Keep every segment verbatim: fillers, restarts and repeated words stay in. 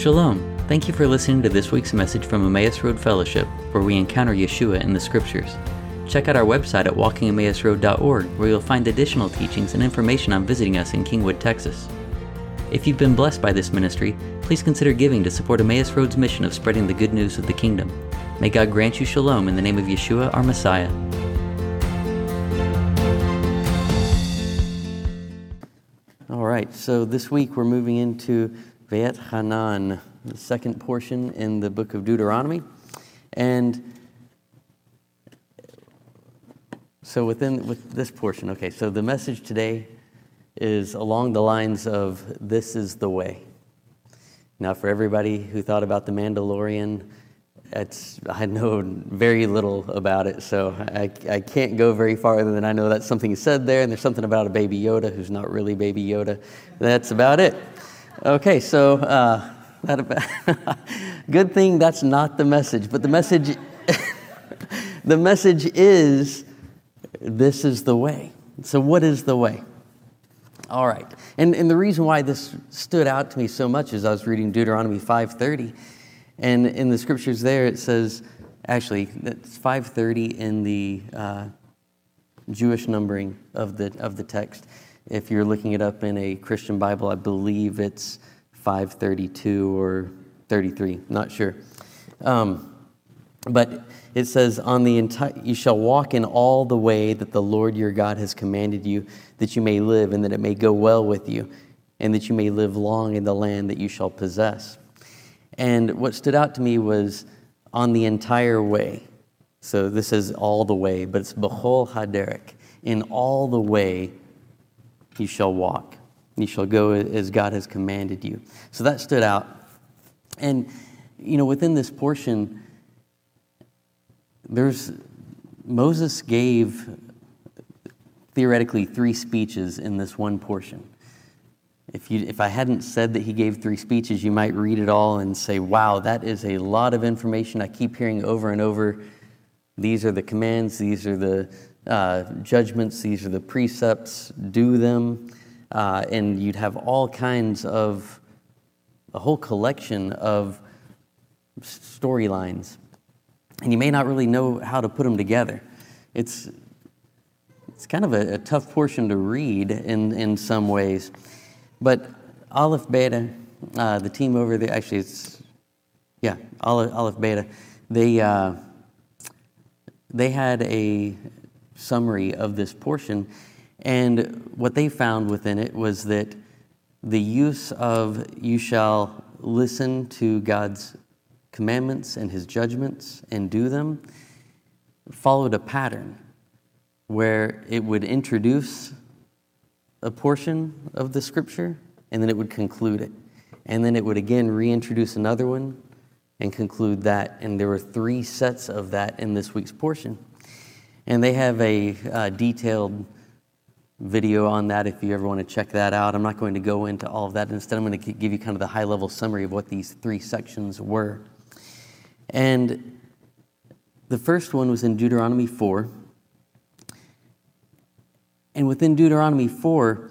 Shalom. Thank you for listening to this week's message from Emmaus Road Fellowship, where we encounter Yeshua in the Scriptures. Check out our website at walking emmaus road dot org, where you'll find additional teachings and information on visiting us in Kingwood, Texas. If you've been blessed by this ministry, please consider giving to support Emmaus Road's mission of spreading the good news of the kingdom. May God grant you shalom in the name of Yeshua, our Messiah. All right, so this week we're moving into Va'et-Hanan, the second portion in the book of Deuteronomy. And so within with this portion, okay, so the message today is along the lines of this is the way. Now, for everybody who thought about The Mandalorian, it's, I know very little about it, so I, I can't go very farther than I know that's something he said there, and there's something about a Baby Yoda who's not really Baby Yoda. That's about it. Okay, so uh, that about good thing that's not the message, but the message, the message is this is the way. So what is the way? All right, and and the reason why this stood out to me so much is I was reading Deuteronomy five thirty, and in the scriptures there it says, actually it's five thirty in the uh, Jewish numbering of the of the text. If you're looking it up in a Christian Bible, I believe it's five thirty-two or thirty-three, not sure. Um, but it says, "On the entire, you shall walk in all the way that the Lord your God has commanded you, that you may live, and that it may go well with you, and that you may live long in the land that you shall possess." And what stood out to me was on the entire way. So this is all the way, but it's B'chol Haderek. In all the way you shall walk. You shall go as God has commanded you. So that stood out. And, you know, within this portion, there's Moses gave theoretically three speeches in this one portion. If you if I hadn't said that he gave three speeches, you might read it all and say, wow, that is a lot of information. I keep hearing over and over, these are the commands, these are the uh, judgments, these are the precepts, do them. Uh, and you'd have all kinds of, a whole collection of storylines. And you may not really know how to put them together. It's it's kind of a, a tough portion to read in, in some ways. But Aleph Beta, uh, the team over there, actually it's, yeah, Aleph, Aleph Beta, they, uh, they had a summary of this portion. And what they found within it was that the use of you shall listen to God's commandments and his judgments and do them followed a pattern where it would introduce a portion of the scripture and then it would conclude it. And then it would again reintroduce another one and conclude that. And there were three sets of that in this week's portion. And they have a uh, detailed video on that if you ever want to check that out. I'm not going to go into all of that. Instead, I'm going to give you kind of the high-level summary of what these three sections were. And the first one was in Deuteronomy four. And within Deuteronomy four,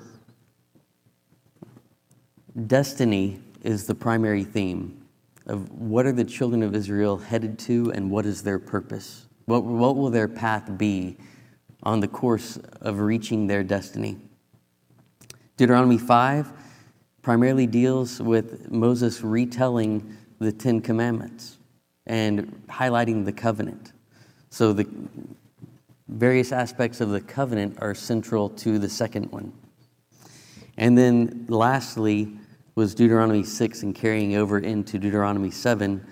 destiny is the primary theme of what are the children of Israel headed to and what is their purpose? What, what will their path be on the course of reaching their destiny? Deuteronomy five primarily deals with Moses retelling the Ten Commandments and highlighting the covenant. So the various aspects of the covenant are central to the second one. And then lastly was Deuteronomy six and carrying over into Deuteronomy seven,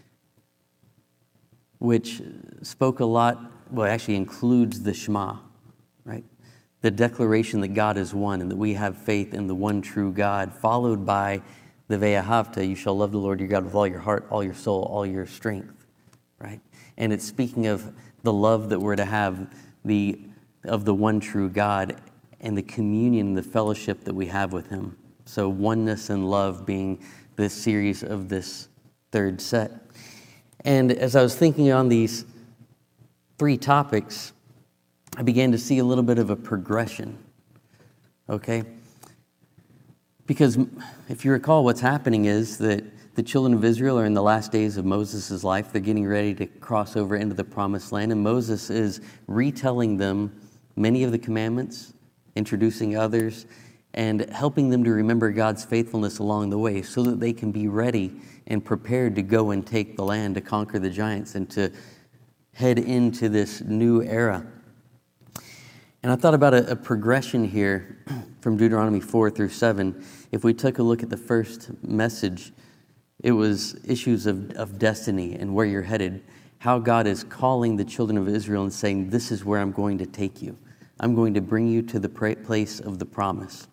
which spoke a lot, well, it actually includes the Shema, right? The declaration that God is one and that we have faith in the one true God, followed by the Ve'ahavta, you shall love the Lord your God with all your heart, all your soul, all your strength, right? And it's speaking of the love that we're to have the of the one true God and the communion, the fellowship that we have with him. So oneness and love being the series of this third set. And as I was thinking on these three topics, I began to see a little bit of a progression, okay? Because if you recall, what's happening is that the children of Israel are in the last days of Moses' life. They're getting ready to cross over into the promised land, and Moses is retelling them many of the commandments, introducing others, and helping them to remember God's faithfulness along the way so that they can be ready and prepared to go and take the land, to conquer the giants, and to head into this new era. And I thought about a, a progression here from Deuteronomy four through seven. If we took a look at the first message, it was issues of, of destiny and where you're headed, how God is calling the children of Israel and saying, this is where I'm going to take you. I'm going to bring you to the place of the promise.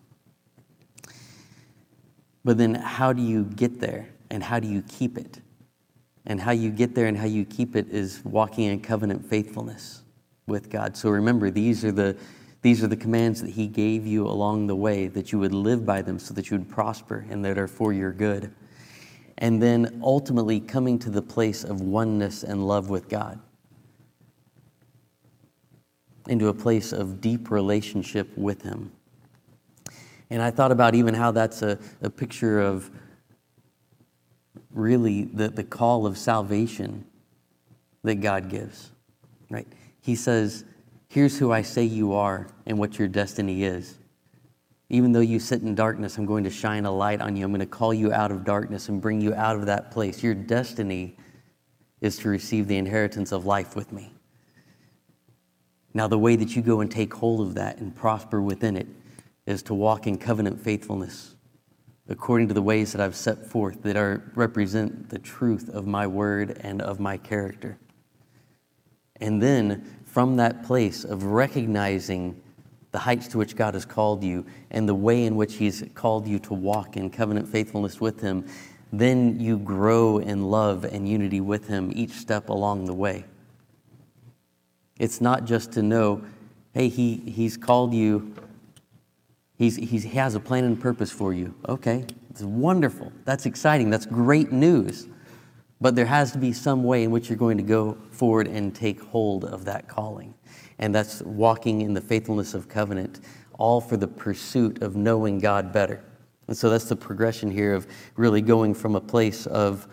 But then how do you get there, and how do you keep it? And how you get there and how you keep it is walking in covenant faithfulness with God. So remember, these are the these are the commands that he gave you along the way, that you would live by them so that you would prosper and that are for your good. And then ultimately coming to the place of oneness and love with God, into a place of deep relationship with him. And I thought about even how that's a, a picture of really the, the call of salvation that God gives, right? He says, here's who I say you are and what your destiny is. Even though you sit in darkness, I'm going to shine a light on you. I'm going to call you out of darkness and bring you out of that place. Your destiny is to receive the inheritance of life with me. Now, the way that you go and take hold of that and prosper within it is to walk in covenant faithfulness according to the ways that I've set forth that are represent the truth of my word and of my character. And then from that place of recognizing the heights to which God has called you and the way in which he's called you to walk in covenant faithfulness with him, then you grow in love and unity with him each step along the way. It's not just to know, hey, he, he's called you, he's, he's, he has a plan and purpose for you. Okay, it's wonderful. That's exciting. That's great news. But there has to be some way in which you're going to go forward and take hold of that calling. And that's walking in the faithfulness of covenant, all for the pursuit of knowing God better. And so that's the progression here of really going from a place of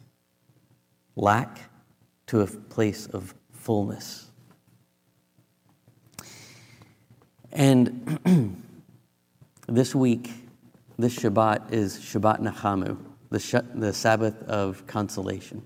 lack to a place of fullness. And this week, this Shabbat is Shabbat Nachamu, the, sh- the Sabbath of consolation.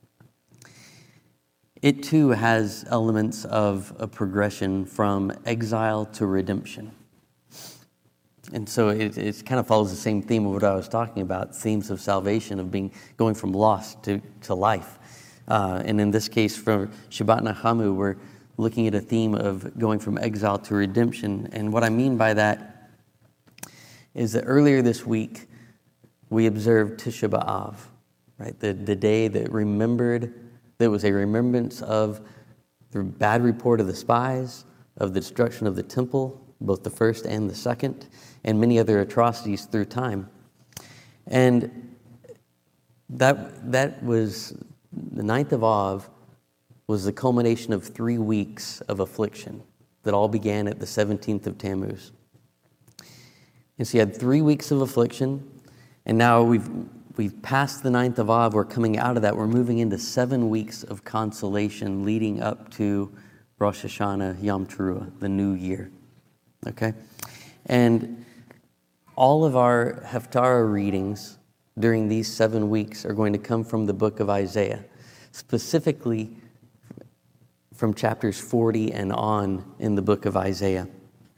It too has elements of a progression from exile to redemption. And so it, it kind of follows the same theme of what I was talking about, themes of salvation, of being going from lost to, to life. Uh, and in this case, for Shabbat Nachamu, we're looking at a theme of going from exile to redemption. And what I mean by that is that earlier this week, we observed Tisha B'Av, right? The, the day that remembered, that was a remembrance of the bad report of the spies, of the destruction of the temple, both the first and the second, and many other atrocities through time. And that that was, the ninth of Av was the culmination of three weeks of affliction that all began at the seventeenth of Tammuz. And so you had three weeks of affliction, and now we've we've passed the ninth of Av. We're coming out of that. We're moving into seven weeks of consolation leading up to Rosh Hashanah, Yom Teruah, the new year. Okay? And all of our Haftarah readings during these seven weeks are going to come from the book of Isaiah, specifically from chapters forty and on in the book of Isaiah.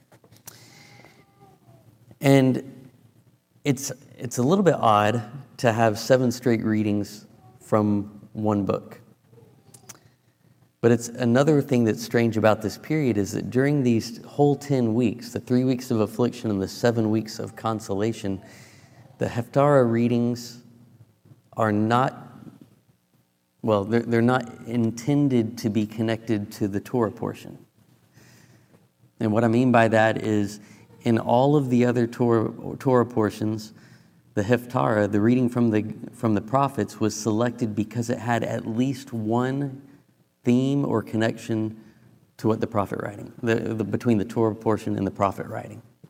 And it's it's a little bit odd to have seven straight readings from one book. But it's another thing that's strange about this period is that during these whole ten weeks, the three weeks of affliction and the seven weeks of consolation, the Haftarah readings are not, well, they're, they're not intended to be connected to the Torah portion. And what I mean by that is in all of the other Torah, Torah portions, the Haftarah, the reading from the from the prophets, was selected because it had at least one theme or connection to what the prophet writing, the, the, between the Torah portion and the prophet writing.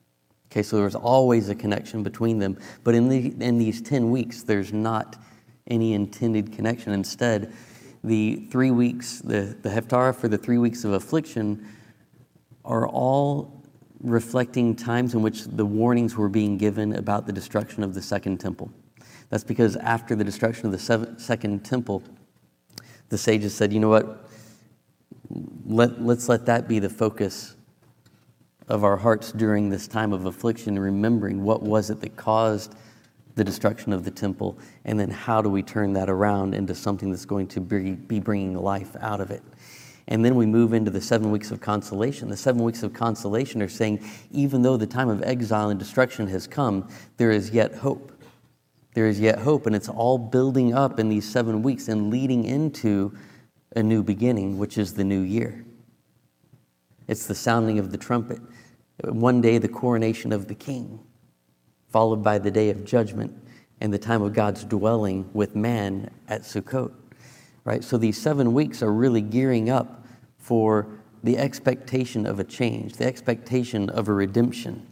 Okay, so there's always a connection between them. But in the in these ten weeks, there's not any intended connection. Instead, the three weeks, the, the Haftarah for the three weeks of affliction are all reflecting times in which the warnings were being given about the destruction of the second temple. That's because after the destruction of the seven, second temple, the sages said, you know what, Let, let's let that be the focus of our hearts during this time of affliction, remembering what was it that caused the destruction of the temple, and then how do we turn that around into something that's going to be, be bringing life out of it. And then we move into the seven weeks of consolation. The seven weeks of consolation are saying, even though the time of exile and destruction has come, there is yet hope. There is yet hope, and it's all building up in these seven weeks and leading into a new beginning, which is the new year. It's the sounding of the trumpet. One day, the coronation of the king, followed by the day of judgment and the time of God's dwelling with man at Sukkot. Right? So these seven weeks are really gearing up for the expectation of a change, the expectation of a redemption.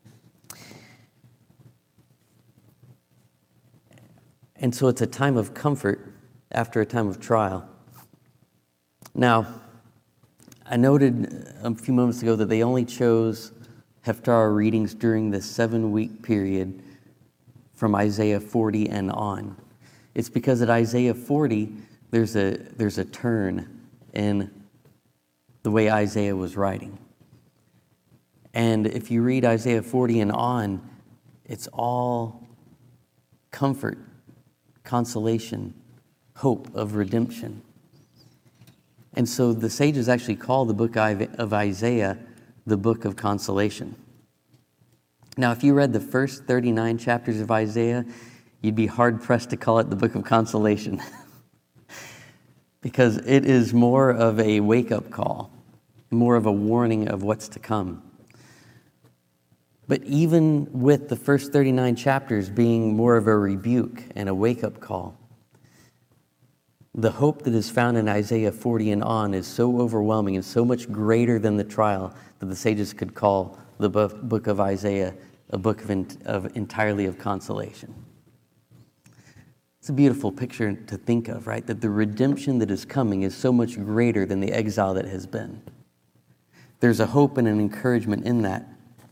And so it's a time of comfort after a time of trial. Now, I noted a few moments ago that they only chose Haftarah readings during the seven-week period from Isaiah forty and on. It's because at Isaiah forty, there's a there's a turn in the way Isaiah was writing. And if you read Isaiah forty and on, it's all comfort, consolation, hope of redemption. And so the sages actually call the book of Isaiah the book of consolation. Now, if you read the first thirty-nine chapters of Isaiah, you'd be hard-pressed to call it the book of consolation because it is more of a wake-up call, more of a warning of what's to come. But even with the first thirty-nine chapters being more of a rebuke and a wake-up call, the hope that is found in Isaiah forty and on is so overwhelming and so much greater than the trial that the sages could call the book of Isaiah a book of, in, of entirely of consolation. It's a beautiful picture to think of, right? That the redemption that is coming is so much greater than the exile that has been. There's a hope and an encouragement in that.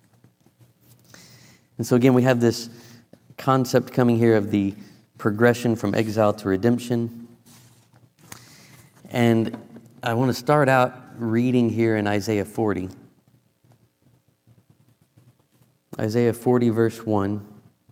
And so again, we have this concept coming here of the progression from exile to redemption. And I want to start out reading here in Isaiah forty. Isaiah forty, verse one,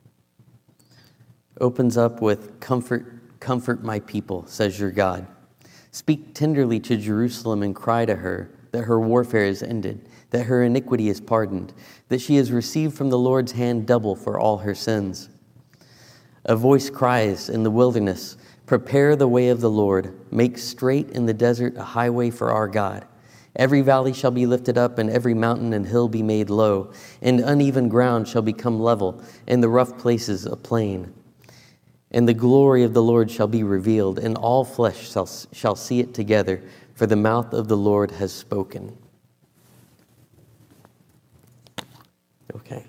opens up with, Comfort, comfort my people, says your God. Speak tenderly to Jerusalem and cry to her that her warfare is ended, that her iniquity is pardoned, that she has received from the Lord's hand double for all her sins. A voice cries in the wilderness, prepare the way of the Lord, make straight in the desert a highway for our God. Every valley shall be lifted up, and every mountain and hill be made low, and uneven ground shall become level, and the rough places a plain. And the glory of the Lord shall be revealed, and all flesh shall, shall see it together, for the mouth of the Lord has spoken. Okay.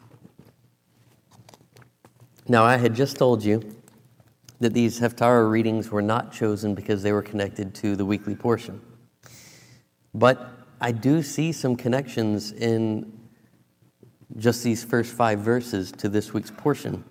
Now, I had just told you that these Haftarah readings were not chosen because they were connected to the weekly portion. But I do see some connections in just these first five verses to this week's portion.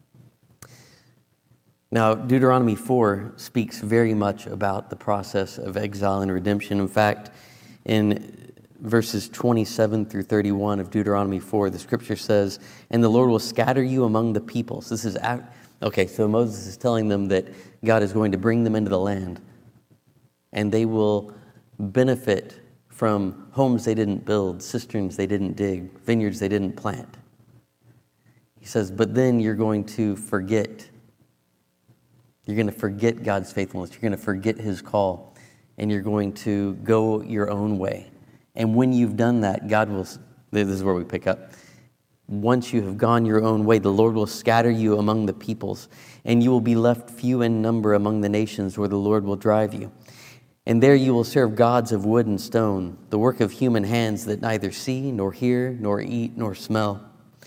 Now, Deuteronomy four speaks very much about the process of exile and redemption. In fact, in verses twenty-seven through thirty-one of Deuteronomy four, the scripture says, and the Lord will scatter you among the peoples. This is, okay, so Moses is telling them that God is going to bring them into the land, and they will benefit from homes they didn't build, cisterns they didn't dig, vineyards they didn't plant. He says, but then you're going to forget. You're going to forget God's faithfulness. You're going to forget his call, and you're going to go your own way. And when you've done that, God will, this is where we pick up. Once you have gone your own way, the Lord will scatter you among the peoples, and you will be left few in number among the nations where the Lord will drive you. And there you will serve gods of wood and stone, the work of human hands that neither see, nor hear, nor eat, nor smell.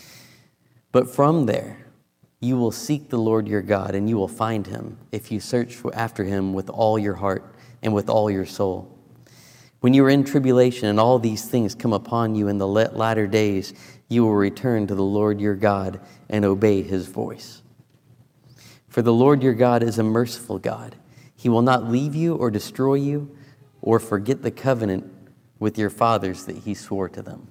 But from there, you will seek the Lord your God, and you will find him if you search after him with all your heart and with all your soul. When you are in tribulation and all these things come upon you in the latter days, you will return to the Lord your God and obey his voice. For the Lord your God is a merciful God. He will not leave you or destroy you or forget the covenant with your fathers that he swore to them.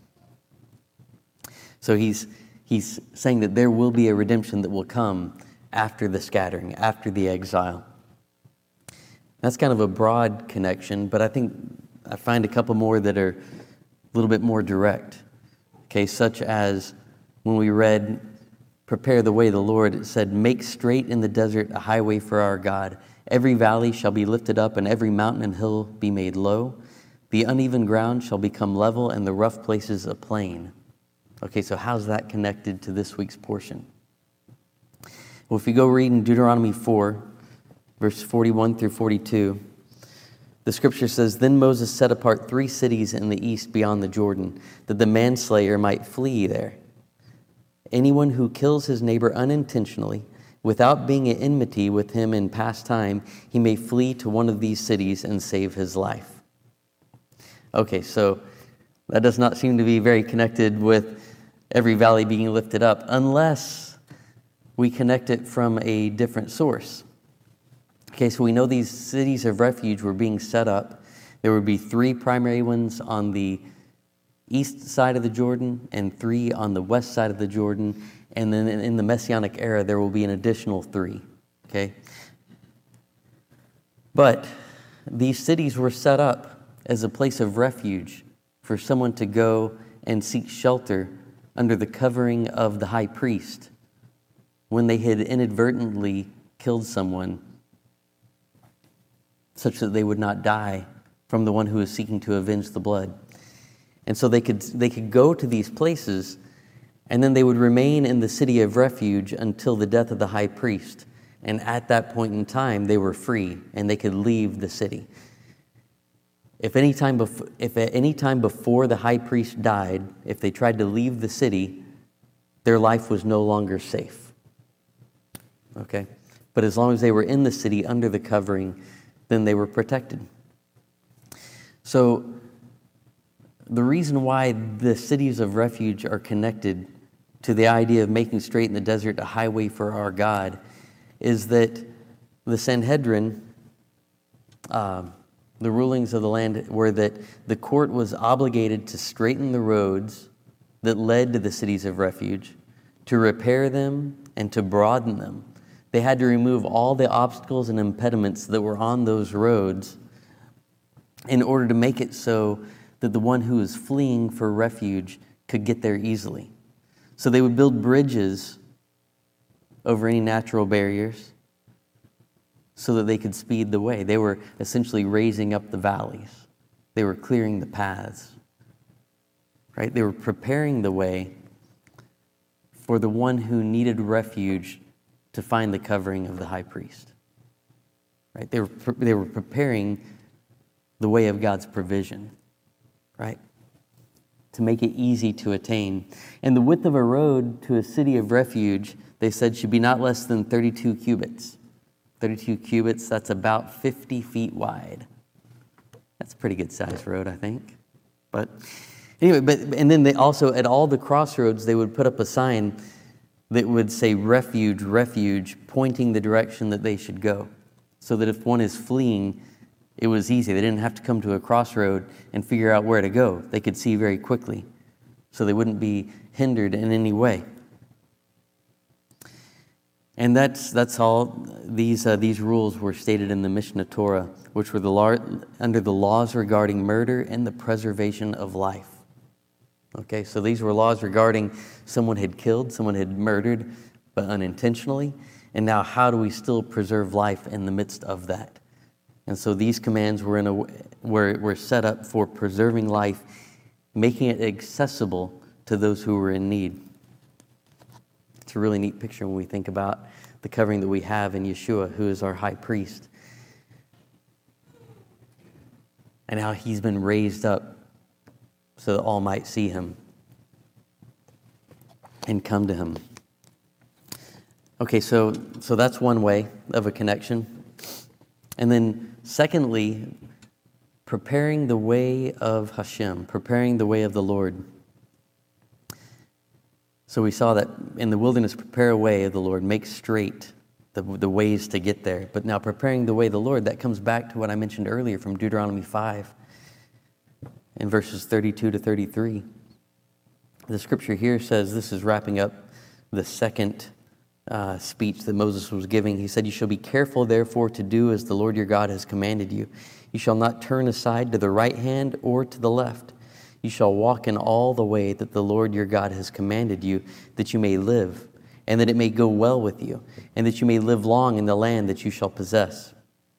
So he's he's saying that there will be a redemption that will come after the scattering, after the exile. That's kind of a broad connection, but I think I find a couple more that are a little bit more direct. Okay, such as when we read, prepare the way of the Lord, it said, make straight in the desert a highway for our God. Every valley shall be lifted up, and every mountain and hill be made low. The uneven ground shall become level, and the rough places a plain. Okay, so how's that connected to this week's portion? Well, if you go read in Deuteronomy four, verse forty-one through forty-two, the scripture says, then Moses set apart three cities in the east beyond the Jordan, that the manslayer might flee there. Anyone who kills his neighbor unintentionally, without being at enmity with him in past time, he may flee to one of these cities and save his life. Okay, so that does not seem to be very connected with every valley being lifted up, unless we connect it from a different source. Okay, so we know these cities of refuge were being set up. There would be three primary ones on the east side of the Jordan and three on the west side of the Jordan. And then in the Messianic era, there will be an additional three. Okay? But these cities were set up as a place of refuge for someone to go and seek shelter under the covering of the high priest when they had inadvertently killed someone, such that they would not die from the one who is seeking to avenge the blood. And so they could they could go to these places, and then they would remain in the city of refuge until the death of the high priest. And at that point in time, they were free, and they could leave the city. If any time bef- if at any time before the high priest died, if they tried to leave the city, their life was no longer safe. Okay? But as long as they were in the city under the covering, then they were protected. So the reason why the cities of refuge are connected to the idea of making straight in the desert a highway for our God is that the Sanhedrin, uh, the rulings of the land were that the court was obligated to straighten the roads that led to the cities of refuge, to repair them, and to broaden them. They had to remove all the obstacles and impediments that were on those roads in order to make it so that the one who is fleeing for refuge could get there easily. So they would build bridges over any natural barriers so that they could speed the way. They were essentially raising up the valleys. They were clearing the paths. Right? They were preparing the way for the one who needed refuge to find the covering of the high priest. Right? They were they were preparing the way of God's provision, right? To make it easy to attain. And the width of a road to a city of refuge, they said, should be not less than thirty-two cubits. thirty-two cubits, that's about fifty feet wide. That's a pretty good sized road, I think. But anyway, but and then they also, at all the crossroads, they would put up a sign that would say refuge, refuge, pointing the direction that they should go. So that if one is fleeing, it was easy. They didn't have to come to a crossroad and figure out where to go. They could see very quickly, so they wouldn't be hindered in any way. And that's that's all. These uh, these rules were stated in the Mishneh Torah, which were the law, under the laws regarding murder and the preservation of life. Okay, so these were laws regarding someone had killed, someone had murdered, but unintentionally. And now, how do we still preserve life in the midst of that? And so these commands were in a were were set up for preserving life, making it accessible to those who were in need. It's a really neat picture when we think about the covering that we have in Yeshua, who is our high priest, and how he's been raised up so that all might see him and come to him. Okay, so so that's one way of a connection. And then secondly, preparing the way of Hashem, preparing the way of the Lord. So we saw that in the wilderness, prepare a way of the Lord, make straight the, the ways to get there. But now preparing the way of the Lord, that comes back to what I mentioned earlier from Deuteronomy five in verses thirty-two to thirty-three. The scripture here says, this is wrapping up the second uh, speech that Moses was giving. He said, "You shall be careful, therefore, to do as the Lord your God has commanded you. You shall not turn aside to the right hand or to the left. You shall walk in all the way that the Lord your God has commanded you, that you may live, and that it may go well with you, and that you may live long in the land that you shall possess."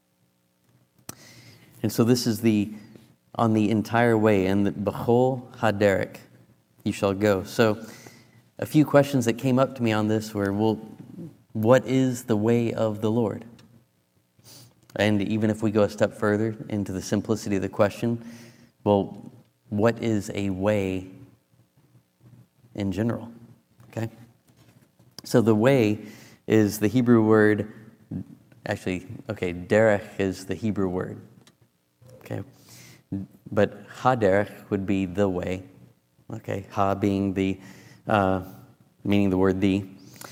And so this is the, on the entire way, and the Bechol Haderek, you shall go. So a few questions that came up to me on this were, well, what is the way of the Lord? And even if we go a step further into the simplicity of the question, well, what is a way in general? Okay? So the way is the Hebrew word, actually, okay, derech is the Hebrew word. Okay? But haderech would be the way. Okay, ha being the, uh, meaning the word the.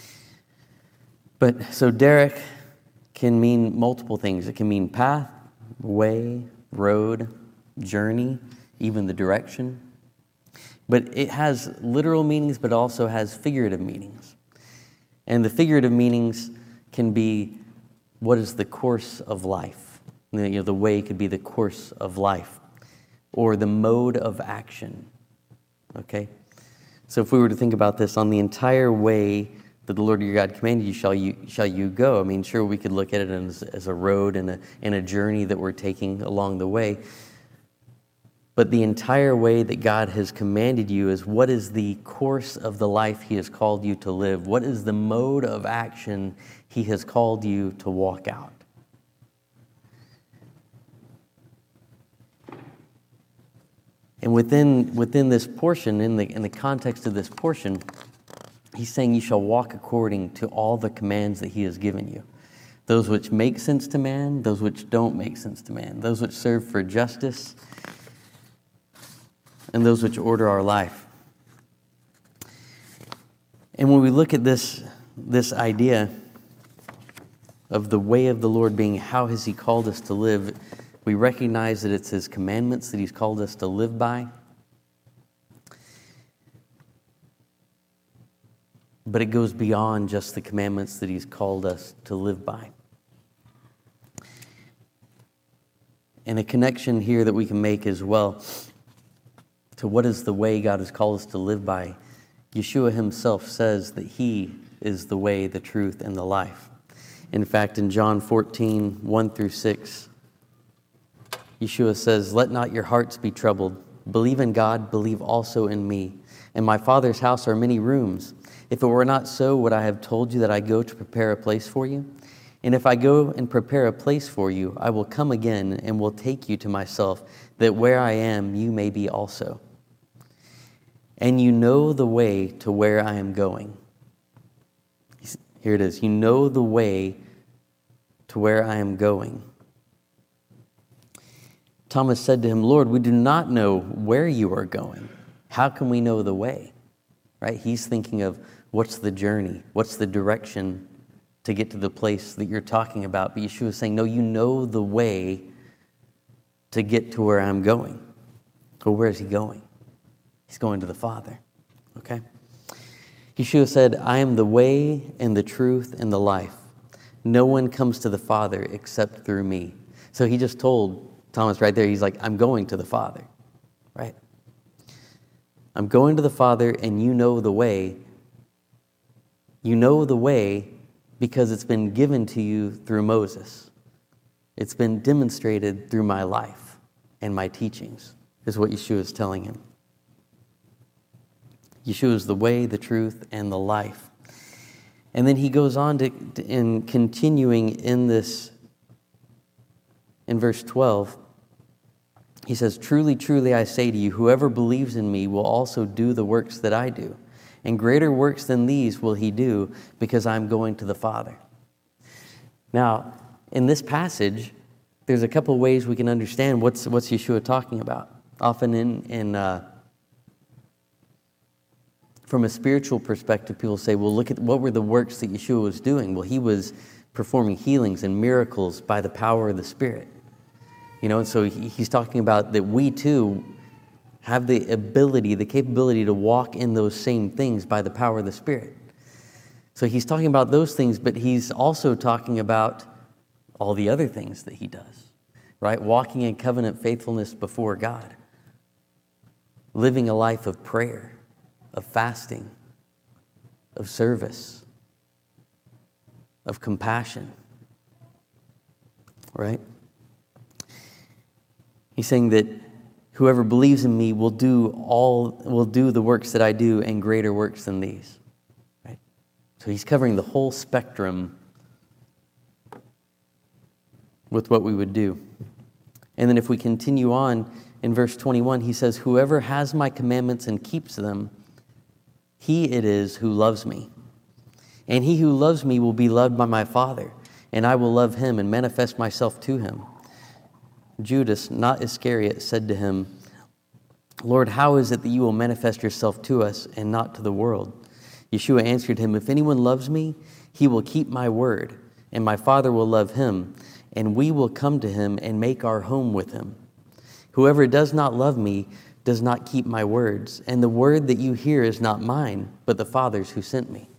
But so derech can mean multiple things. It can mean path, way, road, journey, even the direction. But it has literal meanings, but also has figurative meanings. And the figurative meanings can be, what is the course of life? You know, the way could be the course of life, or the mode of action. Okay? So if we were to think about this, on the entire way that the Lord your God commanded you, shall you shall you go. I mean, sure, we could look at it as, as a road and a, and a journey that we're taking along the way. But the entire way that God has commanded you is, what is the course of the life He has called you to live? What is the mode of action He has called you to walk out? And within within this portion, in the in the context of this portion, He's saying you shall walk according to all the commands that He has given you. Those which make sense to man, those which don't make sense to man, those which serve for justice, and those which order our life. And when we look at this, this idea of the way of the Lord being how has He called us to live, we recognize that it's His commandments that He's called us to live by. But it goes beyond just the commandments that He's called us to live by. And a connection here that we can make as well to what is the way God has called us to live by. Yeshua Himself says that He is the way, the truth, and the life. In fact, in John fourteen, one through six, Yeshua says, "Let not your hearts be troubled. Believe in God, believe also in me. In my Father's house are many rooms. If it were not so, would I have told you that I go to prepare a place for you? And if I go and prepare a place for you, I will come again and will take you to myself, that where I am, you may be also. And you know the way to where I am going." Here it is. You know the way to where I am going. Thomas said to Him, "Lord, we do not know where you are going. How can we know the way?" Right? He's thinking of what's the journey? What's the direction to get to the place that you're talking about? But Yeshua is saying, no, you know the way to get to where I'm going. Well, where is He going? He's going to the Father. Okay? Yeshua said, "I am the way and the truth and the life. No one comes to the Father except through me." So He just told Thomas right there, He's like, I'm going to the Father. Right? I'm going to the Father, and you know the way. You know the way because it's been given to you through Moses. It's been demonstrated through my life and my teachings, is what Yeshua is telling him. Yeshua is the way, the truth, and the life. And then He goes on to, to in continuing in this, in verse twelve, He says, "Truly, truly, I say to you, whoever believes in me will also do the works that I do. And greater works than these will he do, because I'm going to the Father. Now, in this passage, there's a couple of ways we can understand what's what's Yeshua talking about. Often in, in uh, from a spiritual perspective, people say, well, look at what were the works that Yeshua was doing? Well, he was performing healings and miracles by the power of the Spirit. You know, and so he, he's talking about that we too have the ability, the capability to walk in those same things by the power of the Spirit. So he's talking about those things, but he's also talking about all the other things that he does, right? Walking in covenant faithfulness before God, living a life of prayer, of fasting, of service, of compassion, right? He's saying that whoever believes in me will do all will do the works that I do and greater works than these. Right? So he's covering the whole spectrum with what we would do. And then if we continue on in verse twenty-one, he says, whoever has my commandments and keeps them, he it is who loves me. And he who loves me will be loved by my Father, and I will love him and manifest myself to him. Judas, not Iscariot, said to him, Lord, how is it that you will manifest yourself to us and not to the world? Yeshua answered him, if anyone loves me, he will keep my word, and my Father will love him, and we will come to him and make our home with him. Whoever does not love me does not keep my words, and the word that you hear is not mine, but the Father's who sent me.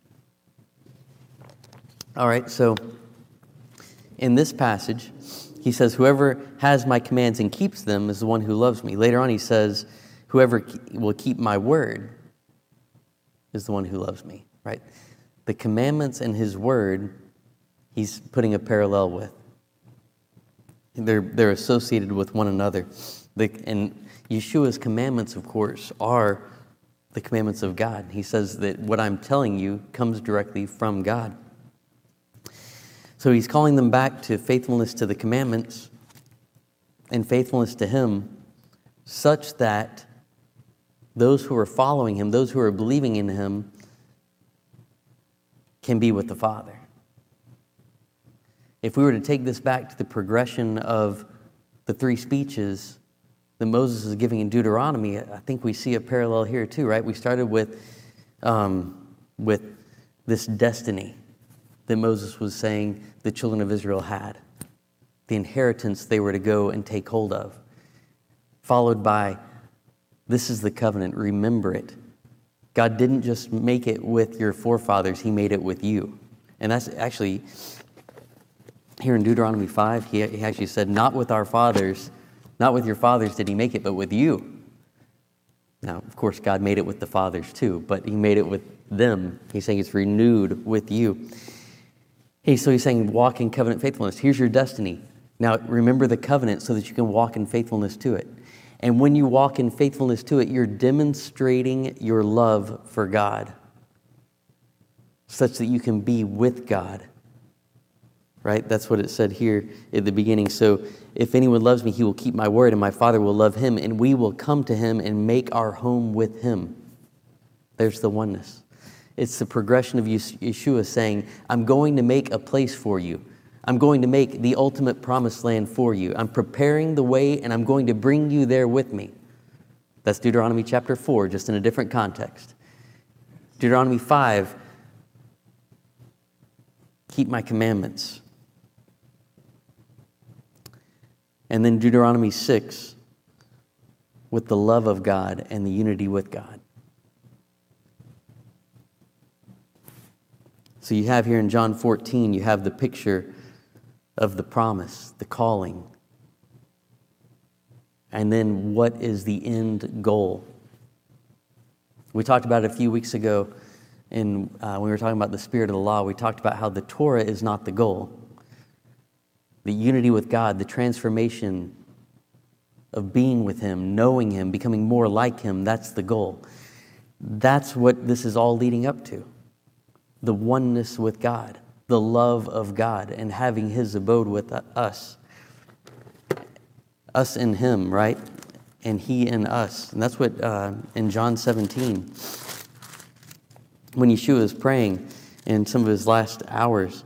All right, so in this passage, he says, whoever has my commands and keeps them is the one who loves me. Later on, he says, whoever will keep my word is the one who loves me, right? The commandments and his word, he's putting a parallel with. They're, they're associated with one another. The, and Yeshua's commandments, of course, are the commandments of God. He says that what I'm telling you comes directly from God. So he's calling them back to faithfulness to the commandments and faithfulness to him, such that those who are following him, those who are believing in him, can be with the Father. If we were to take this back to the progression of the three speeches that Moses is giving in Deuteronomy, I think we see a parallel here too, right? We started with, um, with this destiny that Moses was saying the children of Israel had, the inheritance they were to go and take hold of, followed by, this is the covenant, remember it. God didn't just make it with your forefathers, he made it with you. And that's actually, here in Deuteronomy five, he, he actually said, not with our fathers, not with your fathers did he make it, but with you. Now, of course, God made it with the fathers too, but he made it with them. He's saying it's renewed with you. Hey, so he's saying walk in covenant faithfulness. Here's your destiny. Now, remember the covenant so that you can walk in faithfulness to it. And when you walk in faithfulness to it, you're demonstrating your love for God such that you can be with God. Right? That's what it said here at the beginning. So if anyone loves me, he will keep my word, and my Father will love him, and we will come to him and make our home with him. There's the oneness. It's the progression of Yeshua saying, I'm going to make a place for you. I'm going to make the ultimate promised land for you. I'm preparing the way, and I'm going to bring you there with me. That's Deuteronomy chapter four, just in a different context. Deuteronomy five, keep my commandments. And then Deuteronomy six, with the love of God and the unity with God. So you have here in John fourteen, you have the picture of the promise, the calling. And then what is the end goal? We talked about it a few weeks ago in, uh, when we were talking about the spirit of the law. We talked about how the Torah is not the goal. The unity with God, the transformation of being with him, knowing him, becoming more like him, that's the goal. That's what this is all leading up to. The oneness with God, the love of God, and having his abode with us. Us in him, right? And he in us. And that's what uh, in John seventeen, when Yeshua is praying in some of his last hours,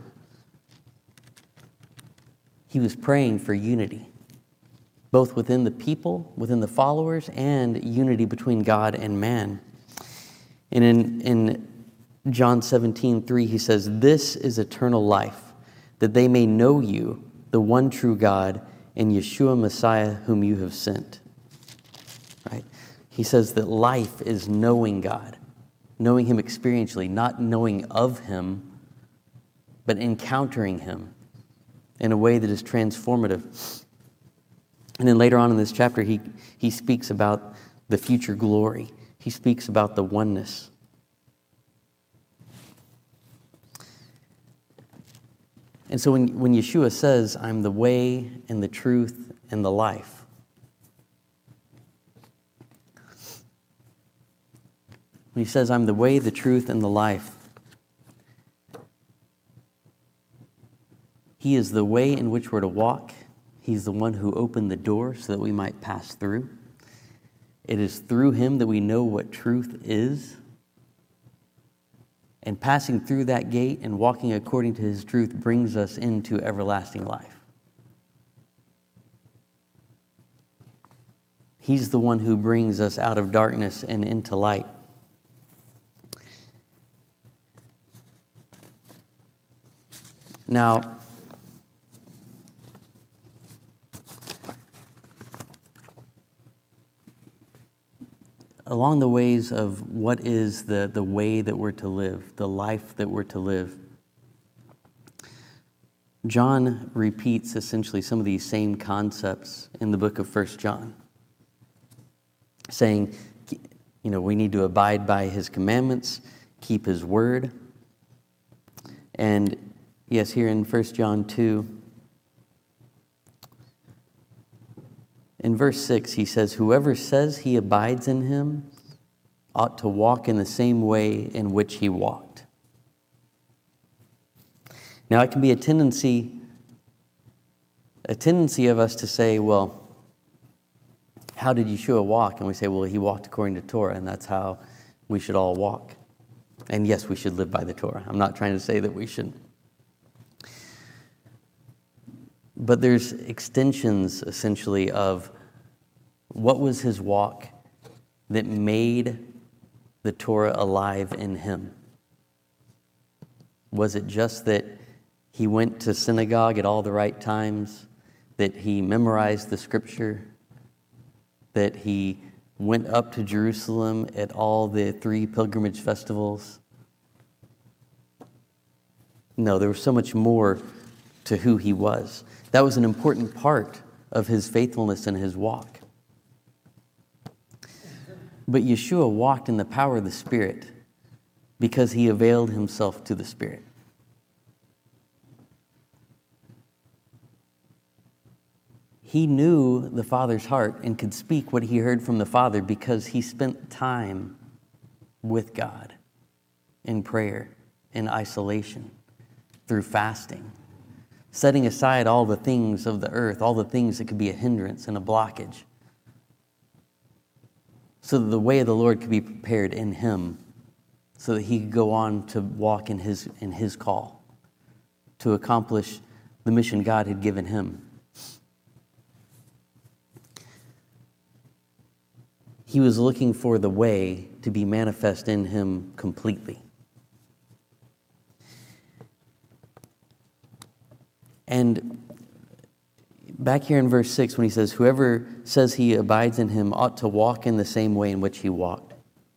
he was praying for unity, both within the people, within the followers, and unity between God and man. And in, in John seventeen three, he says, "This is eternal life, that they may know you, the one true God, and Yeshua Messiah, whom you have sent." Right? He says that life is knowing God, knowing him experientially, not knowing of him, but encountering him in a way that is transformative. And then later on in this chapter, he, he speaks about the future glory. He speaks about the oneness. And so when, when Yeshua says, "I'm the way and the truth and the life," when he says, "I'm the way, the truth, and the life," he is the way in which we're to walk. He's the one who opened the door so that we might pass through. It is through him that we know what truth is. And passing through that gate and walking according to his truth brings us into everlasting life. He's the one who brings us out of darkness and into light. Now, along the ways of what is the, the way that we're to live, the life that we're to live, John repeats essentially some of these same concepts in the book of First John, saying, you know, we need to abide by his commandments, keep his word. And yes, here in First John two, in verse six, he says, "Whoever says he abides in him ought to walk in the same way in which he walked." Now, it can be a tendency, a tendency of us to say, well, how did Yeshua walk? And we say, well, he walked according to Torah, and that's how we should all walk. And yes, we should live by the Torah. I'm not trying to say that we shouldn't. But there's extensions, essentially, of what was his walk that made the Torah alive in him. Was it just that he went to synagogue at all the right times, that he memorized the scripture, that he went up to Jerusalem at all the three pilgrimage festivals? No, there was so much more to who he was. That was an important part of his faithfulness and his walk. But Yeshua walked in the power of the Spirit because he availed himself to the Spirit. He knew the Father's heart and could speak what he heard from the Father because he spent time with God in prayer, in isolation, through fasting, setting aside all the things of the earth, all the things that could be a hindrance and a blockage, so that the way of the Lord could be prepared in him, so that he could go on to walk in his, in his call, to accomplish the mission God had given him. He was looking for the way to be manifest in him completely. And back here in verse six, when he says, "Whoever says he abides in him ought to walk in the same way in which he walked."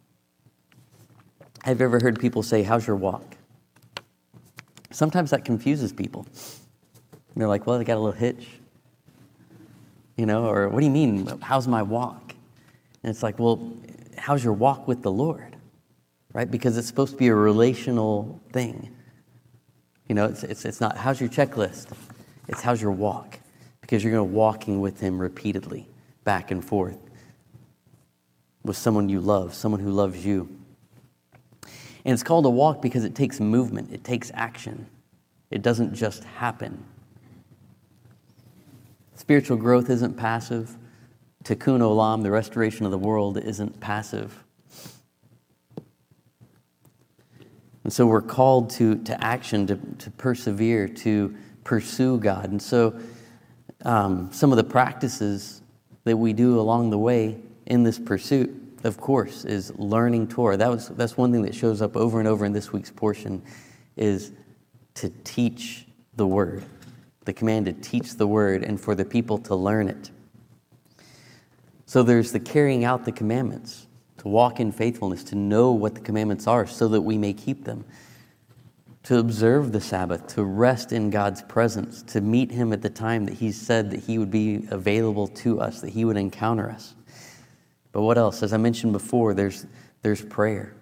Have you ever heard people say, "How's your walk?" Sometimes that confuses people. They're like, "Well, I got a little hitch." You know, or "What do you mean, how's my walk?" And it's like, well, how's your walk with the Lord? Right? Because it's supposed to be a relational thing. You know, it's, it's, it's not, how's your checklist? It's how's your walk? Because you're going to walking with him repeatedly, back and forth, with someone you love, someone who loves you. And it's called a walk because it takes movement. It takes action. It doesn't just happen. Spiritual growth isn't passive. Tikkun olam, the restoration of the world, isn't passive. And so we're called to, to action, to, to persevere, to pursue God. And so um, some of the practices that we do along the way in this pursuit, of course, is learning Torah. That was that's one thing that shows up over and over in this week's portion, is to teach the Word. The command to teach the Word and for the people to learn it. So there's the carrying out the commandments, to walk in faithfulness, to know what the commandments are so that we may keep them, to observe the Sabbath, to rest in God's presence, to meet Him at the time that He said that He would be available to us, that He would encounter us. But what else? As I mentioned before, there's there's prayer.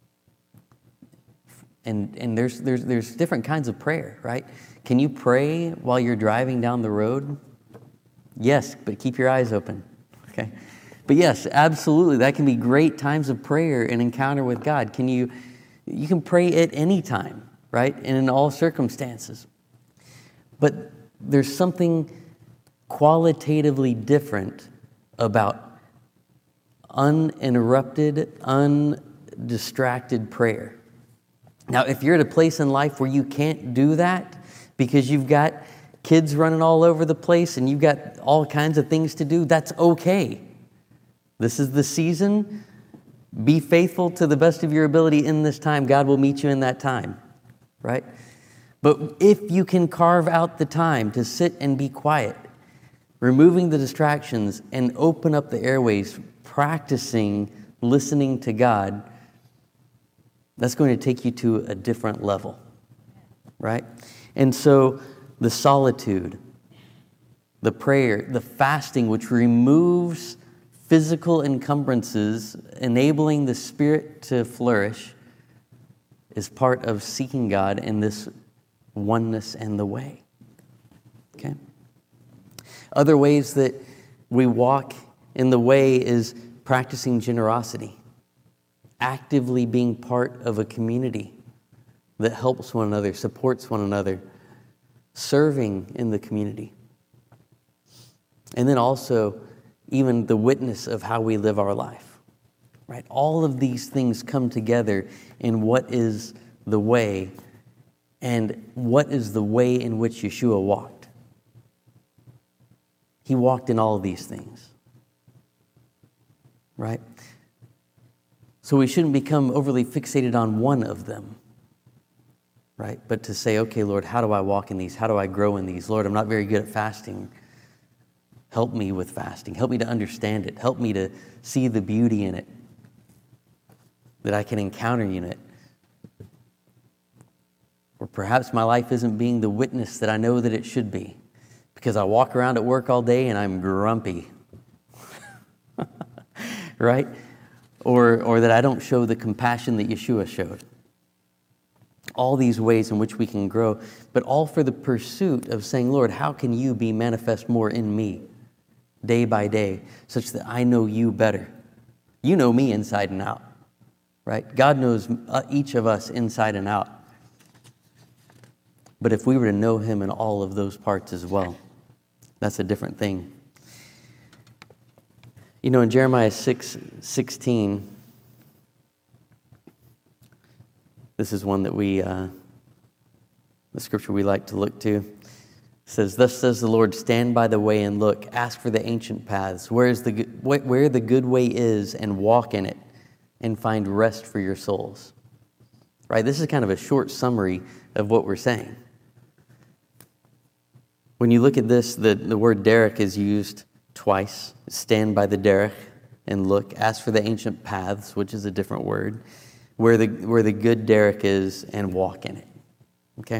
And and there's there's there's different kinds of prayer, right? Can you pray while you're driving down the road? Yes, but keep your eyes open. Okay. But yes, absolutely. That can be great times of prayer and encounter with God. Can you you can pray at any time, right? And in all circumstances. But there's something qualitatively different about uninterrupted, undistracted prayer. Now, if you're at a place in life where you can't do that because you've got kids running all over the place and you've got all kinds of things to do, that's okay. This is the season. Be faithful to the best of your ability in this time. God will meet you in that time, right? But if you can carve out the time to sit and be quiet, removing the distractions and open up the airways, practicing listening to God, that's going to take you to a different level, right? And so the solitude, the prayer, the fasting, which removes physical encumbrances, enabling the spirit to flourish, is part of seeking God in this oneness and the way. Okay? Other ways that we walk in the way is practicing generosity, actively being part of a community that helps one another, supports one another, serving in the community. And then also even the witness of how we live our life, right? All of these things come together in what is the way, and what is the way in which Yeshua walked. He walked in all of these things, right? So we shouldn't become overly fixated on one of them, right? But to say, okay, Lord, how do I walk in these? How do I grow in these? Lord, I'm not very good at fasting. Help me with fasting. Help me to understand it. Help me to see the beauty in it, that I can encounter you in it. Or perhaps my life isn't being the witness that I know that it should be, because I walk around at work all day and I'm grumpy, right? Or, or that I don't show the compassion that Yeshua showed. All these ways in which we can grow, but all for the pursuit of saying, Lord, how can you be manifest more in me day by day, such that I know you better? You know me inside and out, right? God knows each of us inside and out. But if we were to know him in all of those parts as well, that's a different thing. You know, in Jeremiah six sixteen, this is one that we, uh, the scripture we like to look to. It says, "Thus says the Lord, stand by the way and look, ask for the ancient paths, where is the where the good way is, and walk in it, and find rest for your souls." Right? This is kind of a short summary of what we're saying. When you look at this, the, the word derech is used twice. Stand by the derech and look. Ask for the ancient paths, which is a different word. Where the where the good derech is, and walk in it. Okay?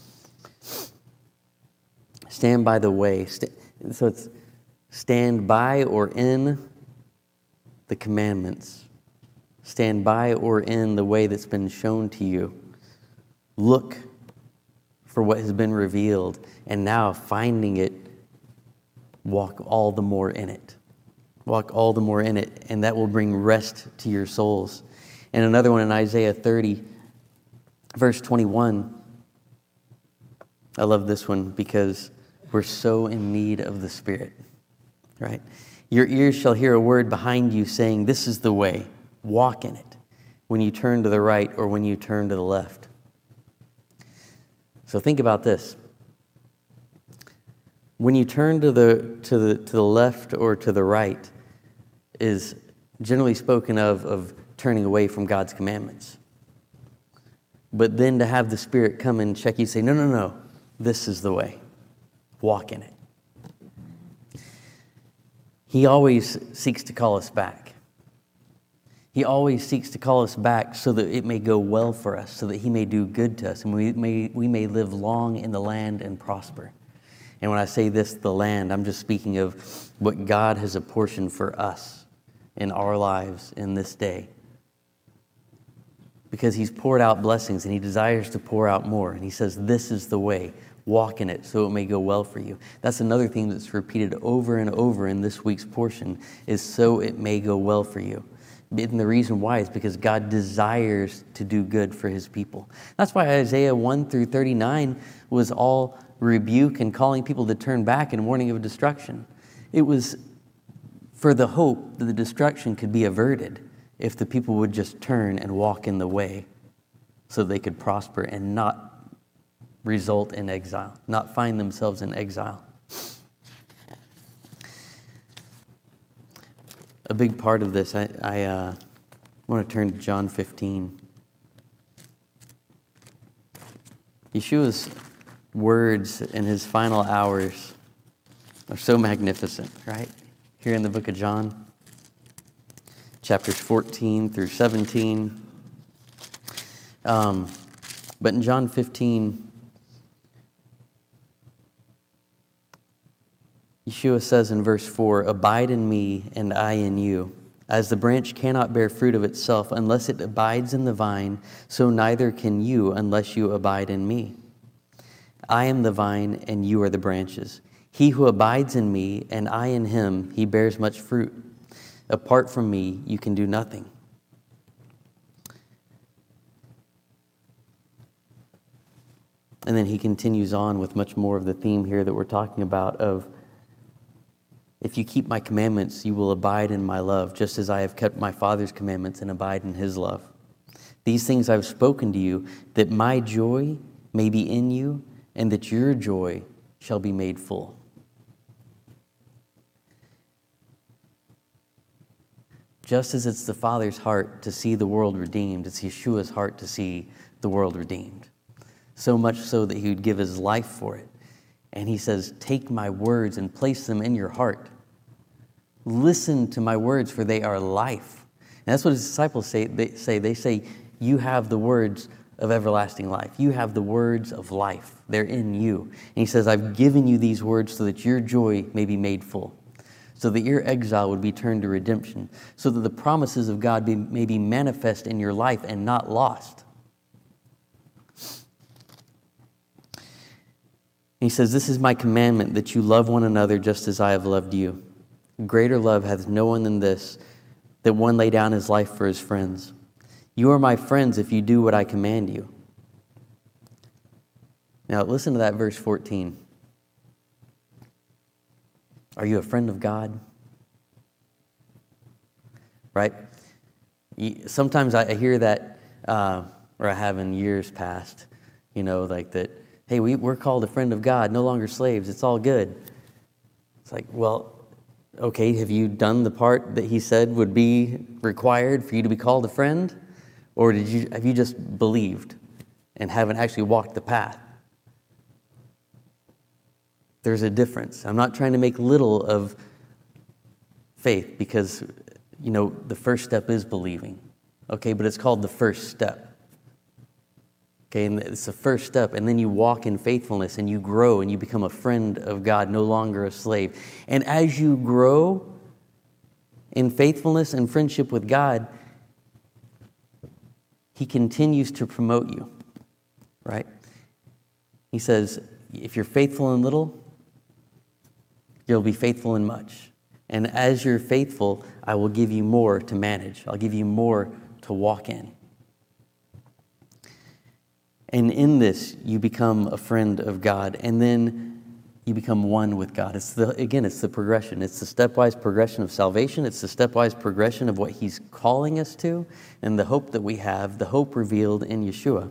Stand by the way. So it's stand by or in the commandments. Stand by or in the way that's been shown to you. Look for what has been revealed, and now finding it, walk all the more in it. Walk all the more in it, and that will bring rest to your souls. And another one in Isaiah thirty, verse twenty-one. I love this one because we're so in need of the Spirit, right? Your ears shall hear a word behind you saying, "This is the way, walk in it." when you turn to the right or when you turn to the left. So think about this. When you turn to the to the to the left or to the right is generally spoken of of turning away from God's commandments. But then to have the Spirit come and check you, say, no, no, no, this is the way. Walk in it. He always seeks to call us back. He always seeks to call us back so that it may go well for us, so that he may do good to us, and we may, we may live long in the land and prosper. And when I say this, the land, I'm just speaking of what God has apportioned for us in our lives in this day. Because he's poured out blessings and he desires to pour out more. And he says, this is the way. Walk in it so it may go well for you. That's another thing that's repeated over and over in this week's portion is so it may go well for you. And the reason why is because God desires to do good for his people. That's why Isaiah one through thirty-nine was all rebuke and calling people to turn back and warning of destruction. It was for the hope that the destruction could be averted if the people would just turn and walk in the way so they could prosper and not result in exile, not find themselves in exile. A big part of this, I, I uh, want to turn to John fifteen. Yeshua's words in his final hours are so magnificent, right? Here in the book of John, chapters fourteen through seventeen. Um, but in John fifteen, Yeshua says in verse four, abide in me and I in you. As the branch cannot bear fruit of itself unless it abides in the vine, so neither can you unless you abide in me. I am the vine and you are the branches. He who abides in me and I in him, he bears much fruit. Apart from me, you can do nothing. And then he continues on with much more of the theme here that we're talking about of, if you keep my commandments, you will abide in my love, just as I have kept my Father's commandments and abide in his love. These things I've spoken to you, that my joy may be in you, and that your joy shall be made full. Just as it's the Father's heart to see the world redeemed, it's Yeshua's heart to see the world redeemed. So much so that he would give his life for it. And he says, take my words and place them in your heart. Listen to my words, for they are life. And that's what his disciples say. They say, they say, you have the words of everlasting life. You have the words of life. They're in you. And he says, I've given you these words so that your joy may be made full, so that your exile would be turned to redemption, so that the promises of God be, may be manifest in your life and not lost. He says, this is my commandment, that you love one another just as I have loved you. Greater love hath no one than this, that one lay down his life for his friends. You are my friends if you do what I command you. Now listen to that verse fourteen. Are you a friend of God? Right? Sometimes I hear that, uh, or I have in years past, you know, like that, hey, we, we're called a friend of God, no longer slaves, it's all good. It's like, well, okay, have you done the part that he said would be required for you to be called a friend? Or did you have you just believed and haven't actually walked the path? There's a difference. I'm not trying to make little of faith because, you know, the first step is believing. Okay, but it's called the first step. Okay, and it's the first step, and then you walk in faithfulness and you grow and you become a friend of God, no longer a slave. And as you grow in faithfulness and friendship with God, he continues to promote you, right? He says, if you're faithful in little, you'll be faithful in much. And as you're faithful, I will give you more to manage. I'll give you more to walk in. And in this, you become a friend of God. And then You become one with God. It's the, again, it's the progression. It's the stepwise progression of salvation. It's the stepwise progression of what he's calling us to and the hope that we have, the hope revealed in Yeshua.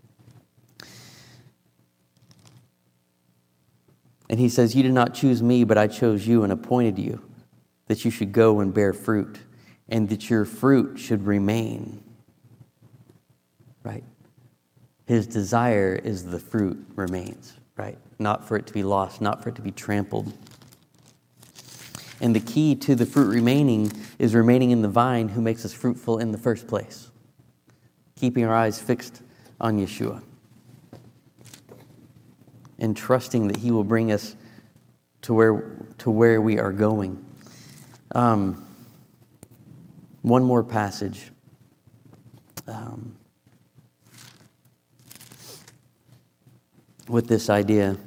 And he says, you did not choose me, but I chose you and appointed you, that you should go and bear fruit, and that your fruit should remain. Right? His desire is the fruit remains, right? Not for it to be lost, not for it to be trampled. And the key to the fruit remaining is remaining in the vine who makes us fruitful in the first place. Keeping our eyes fixed on Yeshua. And trusting that he will bring us to where, to where we are going. Um, one more passage. Um, with this idea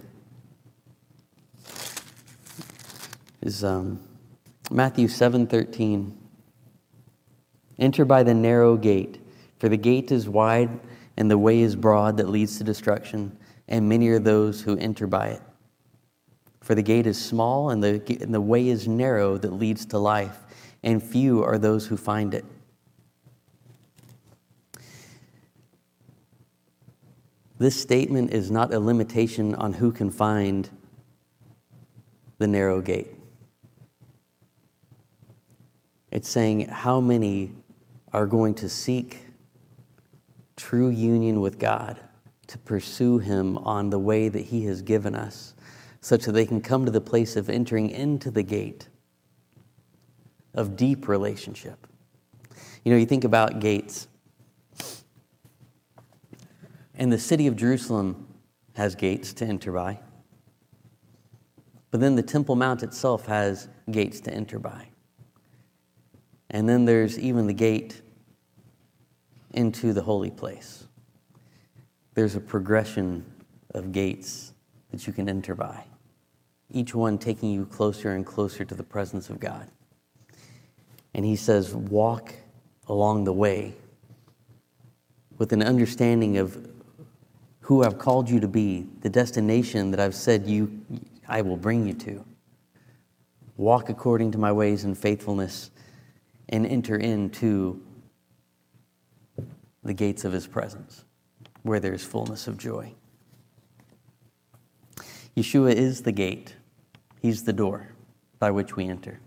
is um, Matthew seven thirteen. Enter by the narrow gate, for the gate is wide and the way is broad that leads to destruction, and many are those who enter by it. For the gate is small and the, and the way is narrow that leads to life, and few are those who find it. This statement is not a limitation on who can find the narrow gate. It's saying how many are going to seek true union with God, to pursue him on the way that he has given us, such that they can come to the place of entering into the gate of deep relationship. You know, you think about gates. And the city of Jerusalem has gates to enter by. But then the Temple Mount itself has gates to enter by. And then there's even the gate into the holy place. There's a progression of gates that you can enter by, each one taking you closer and closer to the presence of God. And he says, walk along the way with an understanding of who I've called you to be, the destination that I've said you, I will bring you to. Walk according to my ways in faithfulness and enter into the gates of his presence, where there is fullness of joy. Yeshua is the gate. He's the door by which we enter.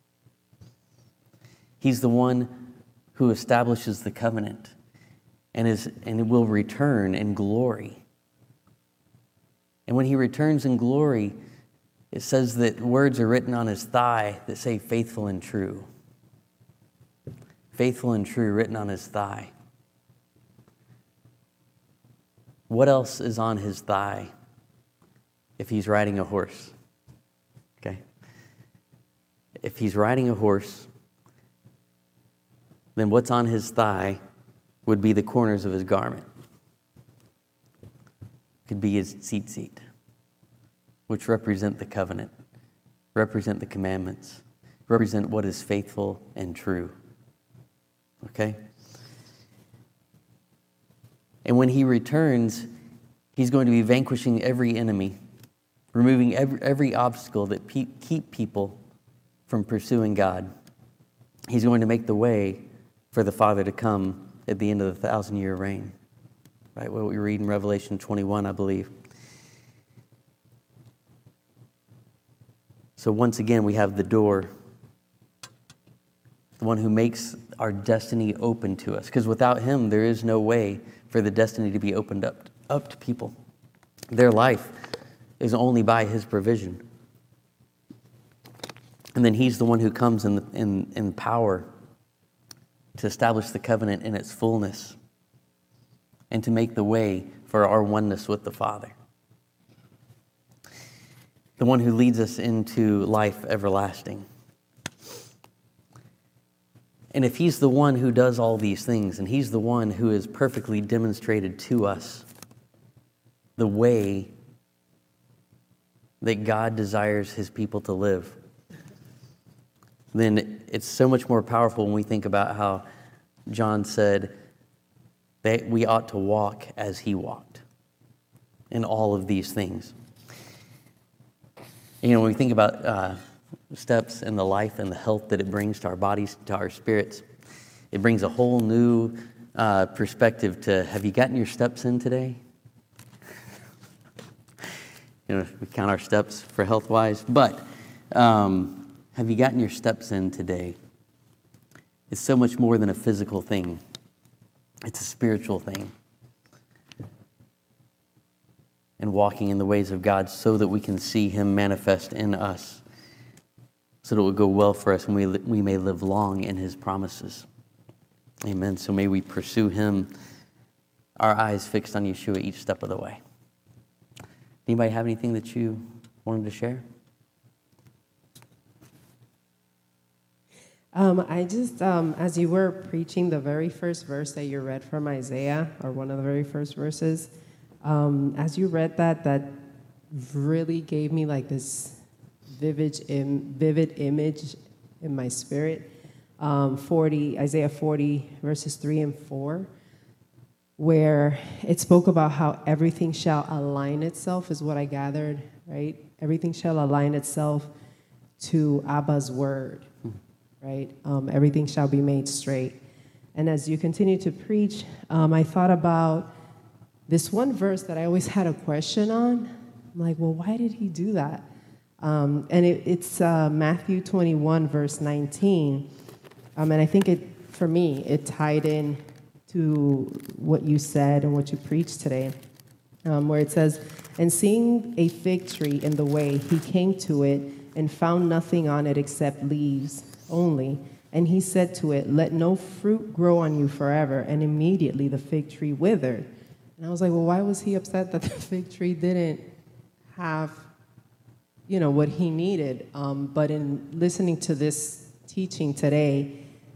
He's the one who establishes the covenant and is and will return in glory. And when he returns in glory, it says that words are written on his thigh that say faithful and true. Faithful and true written on his thigh. What else is on his thigh if he's riding a horse? Okay. If he's riding a horse, then what's on his thigh would be the corners of his garment. Could be his seat seat, which represent the covenant, represent the commandments, represent what is faithful and true. Okay? And when he returns, he's going to be vanquishing every enemy, removing every, every obstacle that pe- keep people from pursuing God. He's going to make the way for the Father to come at the end of the thousand-year reign. Right? What we read in Revelation twenty-one, I believe. So once again, we have the door, the one who makes our destiny open to us. Because without him, there is no way for the destiny to be opened up, up to people. Their life is only by his provision. And then he's the one who comes in, the, in, in power to establish the covenant in its fullness and to make the way for our oneness with the Father. The one who leads us into life everlasting. And if he's the one who does all these things, and he's the one who has perfectly demonstrated to us the way that God desires his people to live, then it's so much more powerful when we think about how John said that we ought to walk as he walked in all of these things. You know, when we think about uh, steps and the life and the health that it brings to our bodies, to our spirits, it brings a whole new uh, perspective to, have you gotten your steps in today? You know, we count our steps for health-wise, but um, have you gotten your steps in today? It's so much more than a physical thing. It's a spiritual thing. And walking in the ways of God so that we can see Him manifest in us, so that it will go well for us and we, we may live long in His promises. Amen. So may we pursue Him, our eyes fixed on Yeshua each step of the way. Anybody have anything that you wanted to share? Um, I just, um, as you were preaching the very first verse that you read from Isaiah, or one of the very first verses, um, as you read that, that really gave me like this vivid, Im- vivid image in my spirit. Um, forty, Isaiah forty, verses three and four, where it spoke about how everything shall align itself, is what I gathered, right? Everything shall align itself to Abba's word. Right? Um, everything shall be made straight. And as you continue to preach, um, I thought about this one verse that I always had a question on. I'm like, well, why did he do that? Um, and it, it's uh, Matthew twenty-one, verse nineteen. Um, and I think it, for me, it tied in to what you said and what you preached today, um, where it says, and seeing a fig tree in the way, he came to it and found nothing on it except leaves only. And he said to it, let no fruit grow on you forever. And immediately the fig tree withered. And I was like, well, why was he upset that the fig tree didn't have, you know, what he needed? Um, but in listening to this teaching today,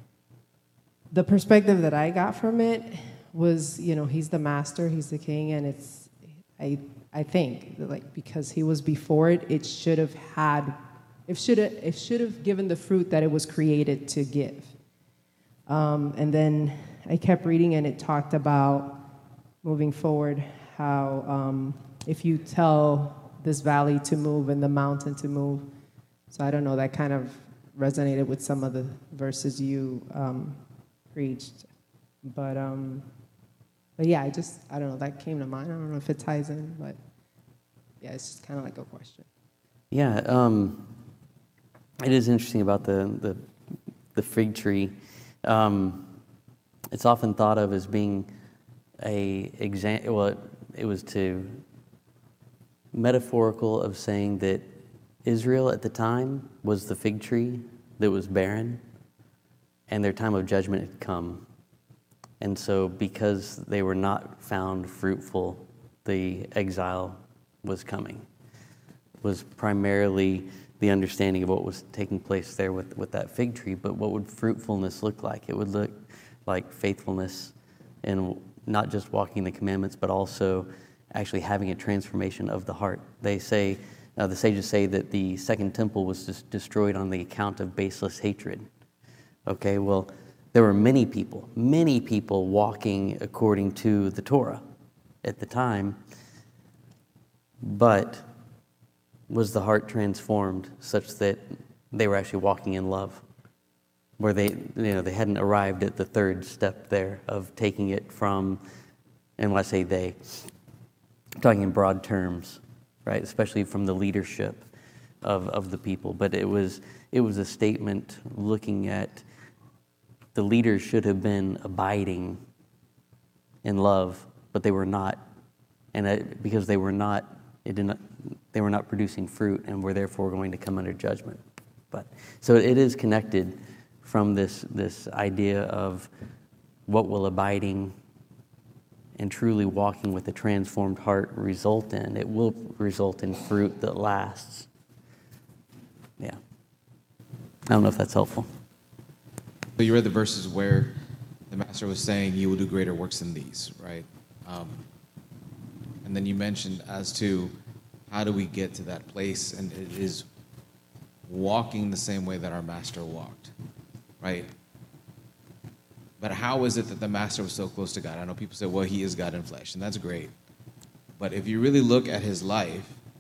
the perspective that I got from it was, you know, he's the master, he's the king, and it's, I, I think, like, because he was before it, it should have had It should have, it should have given the fruit that it was created to give. Um, and then I kept reading, and it talked about, moving forward, how um, if you tell this valley to move and the mountain to move. So I don't know, that kind of resonated with some of the verses you um, preached. But, um, but yeah, I just, I don't know, that came to mind. I don't know if it ties in, but yeah, it's just kind of like a question. Yeah, um... It is interesting about the the, the fig tree. Um, it's often thought of as being a example. Well, it, it was to metaphorical of saying that Israel at the time was the fig tree that was barren, and their time of judgment had come. And so, because they were not found fruitful, the exile was coming. Was primarily the understanding of what was taking place there with, with that fig tree. But what would fruitfulness look like? It would look like faithfulness in not just walking the commandments, but also actually having a transformation of the heart. They say, uh, the sages say that the second temple was just destroyed on the account of baseless hatred. Okay, well, there were many people, many people walking according to the Torah at the time, but was the heart transformed such that they were actually walking in love, where they, you know, they hadn't arrived at the third step there of taking it from, and when I say they, I'm talking in broad terms, right? Especially from the leadership of, of the people. But it was it was a statement looking at the leaders should have been abiding in love, but they were not, and it, because they were not, it did not. They were not producing fruit and were therefore going to come under judgment. But so it is connected from this this idea of what will abiding and truly walking with a transformed heart result in. It will result in fruit that lasts. Yeah. I don't know if that's helpful. So you read the verses where the master was saying, you will do greater works than these, right? Um, and then you mentioned as to how do we get to that place? And it is walking the same way that our master walked, right? But how is it that the master was so close to God? I know people say, well, he is God in flesh, and that's great. But if you really look at his life,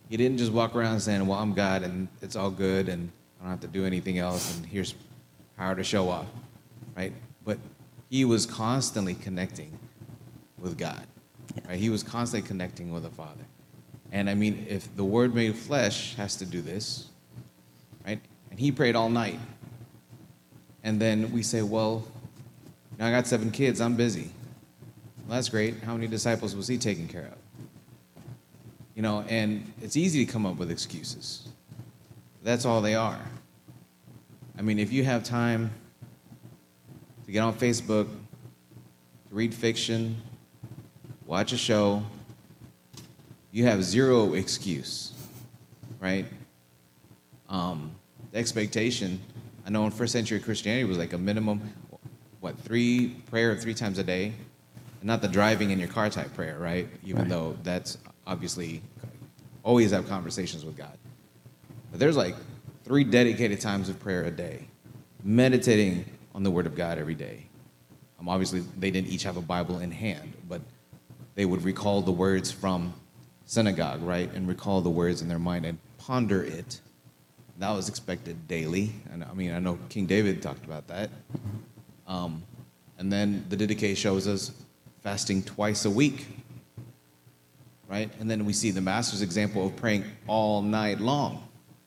He didn't just walk around saying, well, I'm God and it's all good and I don't have to do anything else and here's power to show off, right? But he was constantly connecting with God, right? He was constantly connecting with the Father. And I mean, if the Word made flesh has to do this, right? And he prayed all night. And then we say, well, you know, I got seven kids, I'm busy. Well, that's great. How many disciples was he taking care of? You know, and it's easy to come up with excuses. That's all they are. I mean, if you have time to get on Facebook, to read fiction, watch a show, you have zero excuse, right? Um, the expectation, I know in first century Christianity was like a minimum, what, three prayer three times a day? And not the driving in your car type prayer, right? Even right. though that's obviously always have conversations with God. But there's like three dedicated times of prayer a day, meditating on the Word of God every day. Um, obviously, they didn't each have a Bible in hand, but they would recall the words from synagogue, right? And recall the words in their mind and ponder it. That was expected daily. And I mean, I know King David talked about that. Um, and then the Didache shows us fasting twice a week, right? And then we see the Master's example of praying all night long.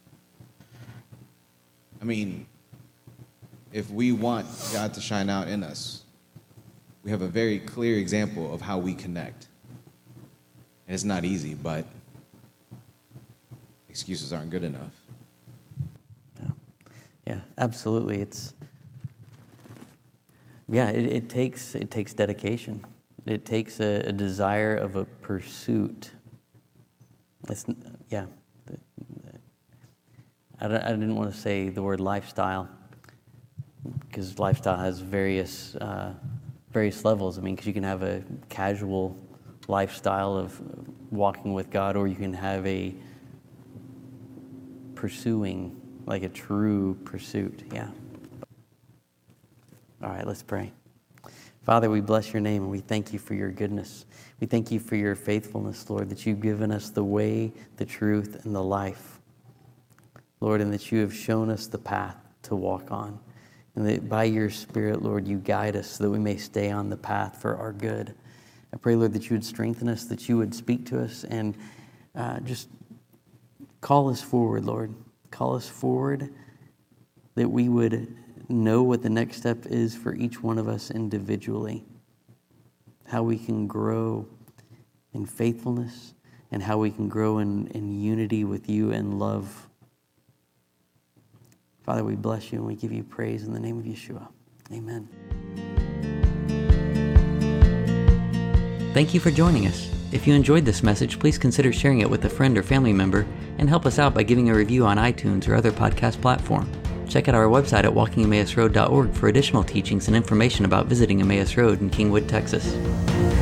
I mean, if we want God to shine out in us, we have a very clear example of how we connect. And it's not easy, but excuses aren't good enough. Yeah, yeah, absolutely. It's yeah, it, it takes it takes dedication. It takes a, a desire of a pursuit. It's yeah. I, don't, I didn't want to say the word lifestyle because lifestyle has various uh, various levels. I mean, because you can have a casual lifestyle of walking with God, or you can have a pursuing, like a true pursuit. Yeah. All right, let's pray. Father, we bless your name and we thank you for your goodness. We thank you for your faithfulness, Lord, that you've given us the way, the truth, and the life. Lord, and that you have shown us the path to walk on. And that by your Spirit, Lord, you guide us so that we may stay on the path for our good. I pray, Lord, that you would strengthen us, that you would speak to us, and uh, just call us forward, Lord. Call us forward, that we would know what the next step is for each one of us individually, how we can grow in faithfulness, and how we can grow in, in unity with you and love. Father, we bless you and we give you praise in the name of Yeshua. Amen. Thank you for joining us. If you enjoyed this message, please consider sharing it with a friend or family member and help us out by giving a review on iTunes or other podcast platform. Check out our website at walking emmaus road dot org for additional teachings and information about visiting Emmaus Road in Kingwood, Texas.